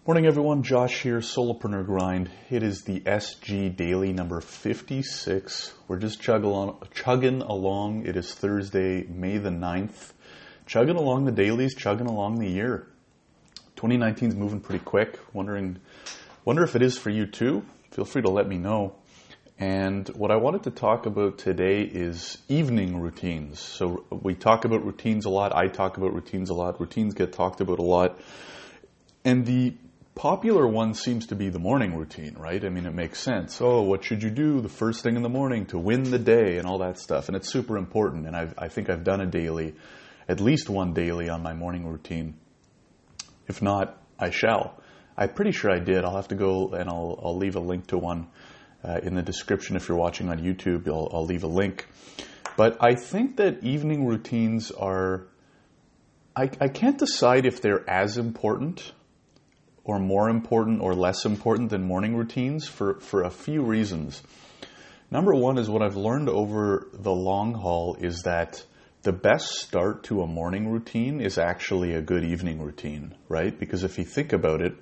Morning everyone, Josh here, Solopreneur Grind. It is the SG Daily number 56. We're just chugging along. It is Thursday, May the 9th. Chugging along the dailies, chugging along the year. 2019 is moving pretty quick. Wonder if it is for you too. Feel free to let me know. And what I wanted to talk about today is evening routines. So we talk about routines a lot. I talk about routines a lot. Routines get talked about a lot. And the popular one seems to be the morning routine, right? I mean, it makes sense. Oh, what should you do the first thing in the morning to win the day and all that stuff? And it's super important. And I think I've done a daily, at least one daily on my morning routine. If not, I shall. I'm pretty sure I did. I'll have to go and I'll leave a link to one in the description. If you're watching on YouTube, I'll leave a link. But I think that evening routines are, I can't decide if they're as important or more important or less important than morning routines for a few reasons. Number one is what I've learned over the long haul is that the best start to a morning routine is actually a good evening routine, right? Because if you think about it,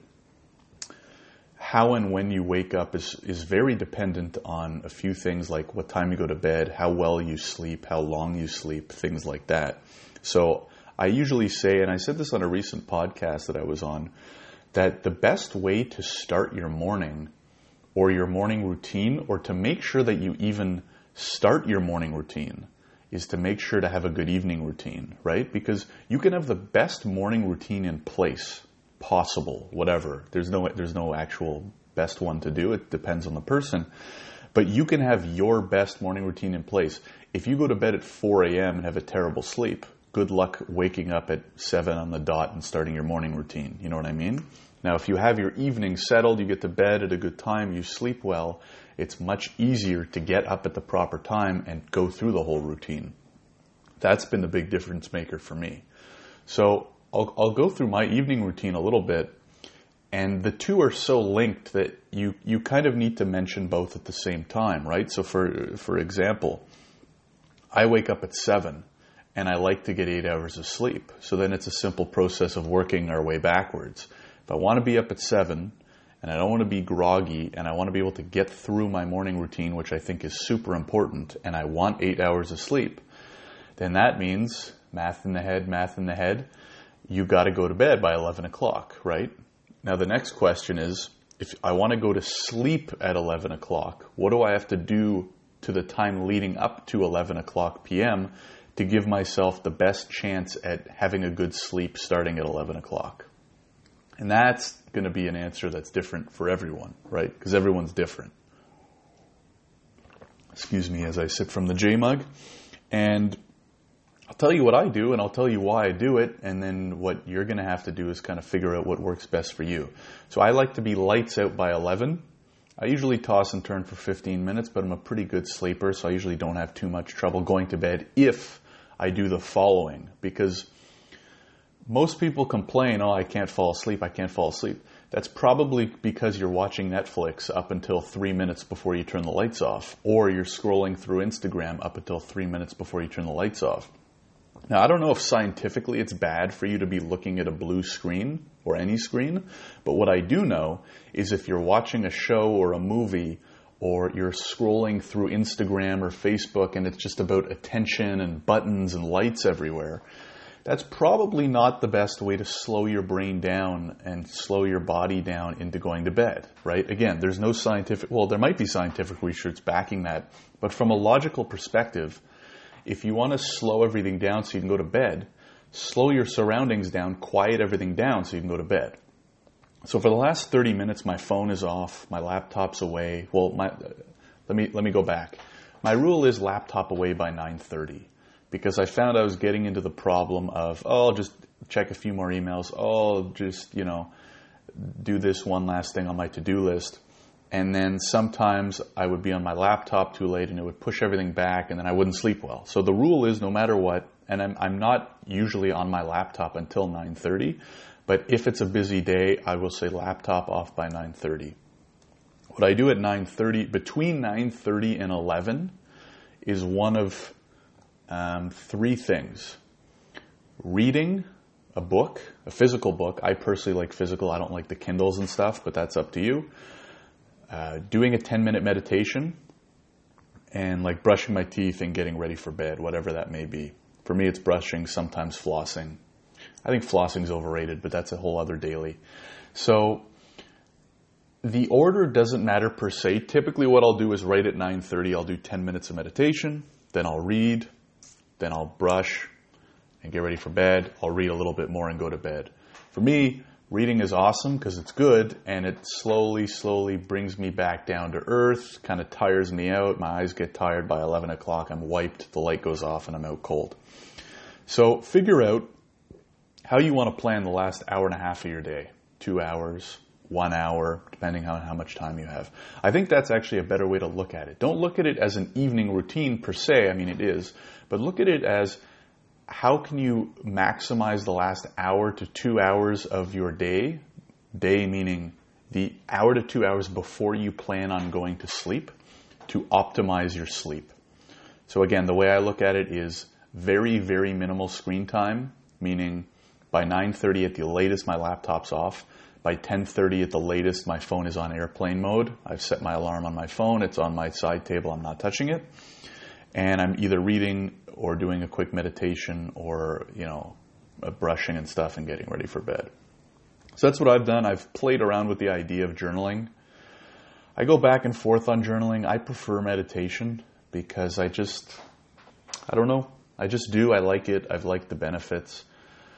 how and when you wake up is very dependent on a few things like what time you go to bed, how well you sleep, how long you sleep, things like that. So I usually say, and I said this on a recent podcast that I was on, that the best way to start your morning or your morning routine, or to make sure that you even start your morning routine, is to make sure to have a good evening routine, right? Because you can have the best morning routine in place possible, whatever. There's no actual best one to do. It depends on the person. But you can have your best morning routine in place. If you go to bed at 4 a.m. and have a terrible sleep, good luck waking up at 7 on the dot and starting your morning routine. You know what I mean? Now, if you have your evening settled, you get to bed at a good time, you sleep well, it's much easier to get up at the proper time and go through the whole routine. That's been the big difference maker for me. So I'll go through my evening routine a little bit, and the two are so linked that you kind of need to mention both at the same time, right? So for example, I wake up at 7. And I like to get 8 hours of sleep. So then it's a simple process of working our way backwards. If I want to be up at 7, and I don't want to be groggy, and I want to be able to get through my morning routine, which I think is super important, and I want 8 hours of sleep, then that means, math in the head, you got to go to bed by 11 o'clock, right? Now the next question is, if I want to go to sleep at 11 o'clock, what do I have to do to the time leading up to 11 o'clock p.m., to give myself the best chance at having a good sleep starting at 11 o'clock? And that's going to be an answer that's different for everyone, right? Because everyone's different. Excuse me as I sip from the J mug. And I'll tell you what I do, and I'll tell you why I do it, and then what you're going to have to do is kind of figure out what works best for you. So I like to be lights out by 11. I usually toss and turn for 15 minutes, but I'm a pretty good sleeper, so I usually don't have too much trouble going to bed if I do the following. Because most people complain, oh, I can't fall asleep. That's probably because you're watching Netflix up until 3 minutes before you turn the lights off, or you're scrolling through Instagram up until 3 minutes before you turn the lights off. Now, I don't know if scientifically it's bad for you to be looking at a blue screen or any screen, but what I do know is if you're watching a show or a movie, or you're scrolling through Instagram or Facebook and it's just about attention and buttons and lights everywhere, that's probably not the best way to slow your brain down and slow your body down into going to bed, right? Again, there's no scientific, well, there might be scientific research backing that, but from a logical perspective, if you want to slow everything down so you can go to bed, slow your surroundings down, quiet everything down so you can go to bed. So for the last 30 minutes, my phone is off, my laptop's away. Well, let me go back. My rule is laptop away by 9:30, because I found I was getting into the problem of, oh, I'll just check a few more emails. Oh, I'll just, do this one last thing on my to-do list. And then sometimes I would be on my laptop too late and it would push everything back and then I wouldn't sleep well. So the rule is no matter what, and I'm not usually on my laptop until 9:30, but if it's a busy day, I will say laptop off by 9:30. What I do at 9:30, between 9:30 and 11, is one of three things: reading a book, a physical book. I personally like physical. I don't like the Kindles and stuff, but that's up to you. Doing a 10-minute meditation, and like brushing my teeth and getting ready for bed, whatever that may be. For me, it's brushing, sometimes flossing. I think flossing is overrated, but that's a whole other daily. So the order doesn't matter per se. Typically what I'll do is right at 9:30, I'll do 10 minutes of meditation, then I'll read, then I'll brush and get ready for bed. I'll read a little bit more and go to bed. For me, reading is awesome because it's good and it slowly brings me back down to earth, kind of tires me out. My eyes get tired by 11 o'clock. I'm wiped, the light goes off, and I'm out cold. So figure out how you want to plan the last hour and a half of your day. 2 hours, 1 hour, depending on how much time you have. I think that's actually a better way to look at it. Don't look at it as an evening routine per se. I mean, it is. But look at it as how can you maximize the last hour to 2 hours of your day? Day meaning the hour to 2 hours before you plan on going to sleep, to optimize your sleep. So again, the way I look at it is very, very minimal screen time, meaning by 9:30 at the latest, my laptop's off. By 10:30 at the latest, my phone is on airplane mode. I've set my alarm on my phone. It's on my side table. I'm not touching it. And I'm either reading or doing a quick meditation or, brushing and stuff and getting ready for bed. So that's what I've done. I've played around with the idea of journaling. I go back and forth on journaling. I prefer meditation because I don't know. I just do. I like it. I've liked the benefits.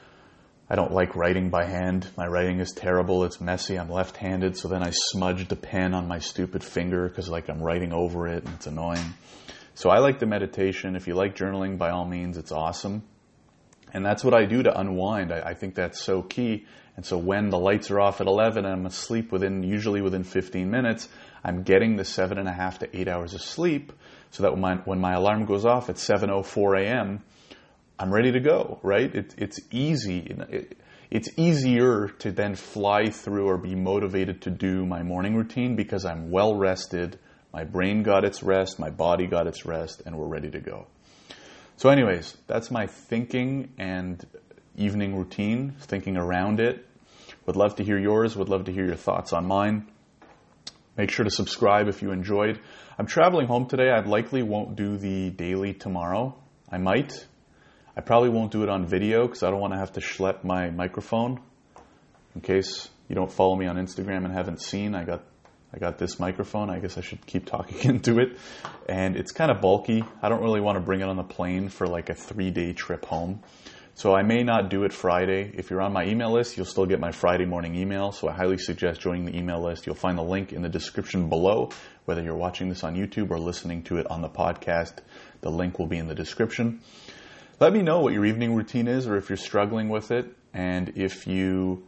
I don't like writing by hand. My writing is terrible. It's messy. I'm left-handed, so then I smudge the pen on my stupid finger because I'm writing over it and it's annoying. So I like the meditation. If you like journaling, by all means, it's awesome. And that's what I do to unwind. I think that's so key. And so when the lights are off at 11 and I'm asleep usually within 15 minutes, I'm getting the 7.5 to 8 hours of sleep so that when my alarm goes off at 7:04 a.m., I'm ready to go, right? It's easy. It's easier to then fly through or be motivated to do my morning routine because I'm well rested. My brain got its rest, my body got its rest, and we're ready to go. So anyways, that's my thinking and evening routine, thinking around it. Would love to hear yours, would love to hear your thoughts on mine. Make sure to subscribe if you enjoyed. I'm traveling home today. I likely won't do the daily tomorrow. I might. I probably won't do it on video because I don't want to have to schlep my microphone. In case you don't follow me on Instagram and haven't seen, I got this microphone. I guess I should keep talking into it. And it's kind of bulky. I don't really want to bring it on the plane for like a 3-day trip home. So I may not do it Friday. If you're on my email list, you'll still get my Friday morning email. So I highly suggest joining the email list. You'll find the link in the description below, whether you're watching this on YouTube or listening to it on the podcast. The link will be in the description. Let me know what your evening routine is or if you're struggling with it. And if you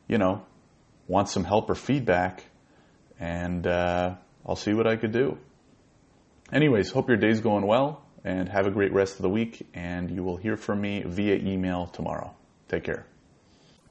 want some help or feedback, and I'll see what I could do. Anyways, hope your day's going well and have a great rest of the week, and you will hear from me via email tomorrow. Take care.